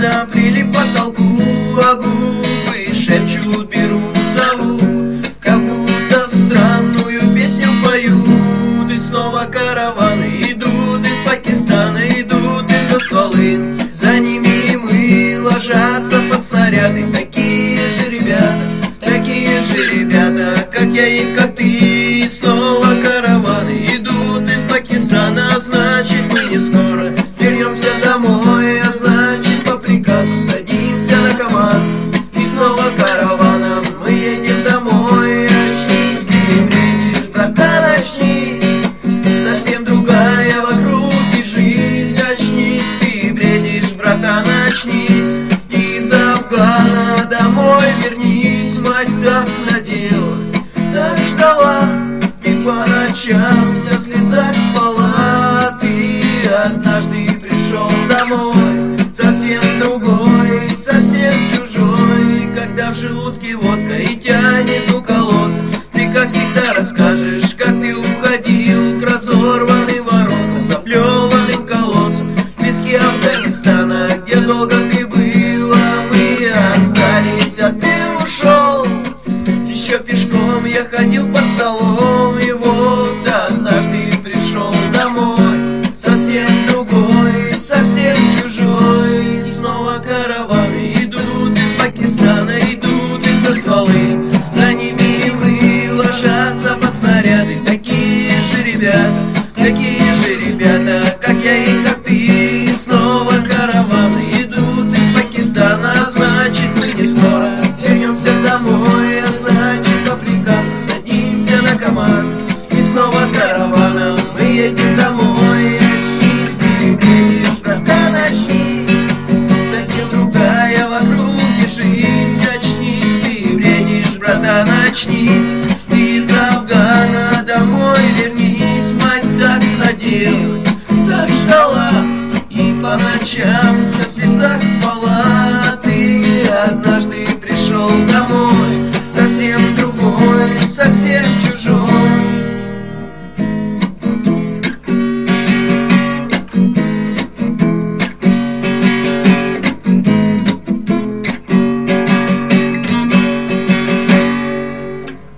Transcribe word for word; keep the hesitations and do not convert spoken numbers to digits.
рядом прилип к потолку, а губы шепчут, берут, зовут, как будто странную песню поют. И снова караваны идут из Пакистана, идут из-за стволы, за ними мы ложатся под снаряды. Такие же ребята, такие же ребята, как я и как ты. И снова караваны идут из Пакистана, а значит мы не скоро вернемся домой, а значит по приказу садимся на КамАЗ. И снова караваном мы едем домой. Очнись, ты бредишь, братан, очнись, совсем другая вокруг и жизнь. Очнись, ты бредишь, братан, очнись, из Афгана домой вернись. Мать так надеялась, так ждала, и по ночам вся в слезах спала. Ты однажды пришел домой, совсем другой, совсем чужой. Когда в желудке водка и тянет уколоться, ты как всегда расскажешь, как ты уходил к разорванным воротам, заплеванным колодцам, в песке Афганистана, где долго ты был, а мы остались, а ты ушел. Еще пешком я ходил под столом, и вот однажды пришел домой, совсем другой, совсем чужой. И снова караваны идут из Пакистана, идут из-за стволы, за ними мы ложатся под снаряды. Такие же ребята, такие же ребята, как я и как ты. И снова караваны идут из Пакистана, а значит мы не скоро вернемся домой, а значит по приказу садимся на КамАЗ. И снова караваном мы едем домой. Очнись, ты бредишь, братан, очнись, совсем другая вокруг и жизнь. Очнись, ты бредишь, братан, очнись, из Афгана домой вернись. Мать так надеялась, так ждала, и по ночам вся в слезах спала. Ты однажды пришел домой,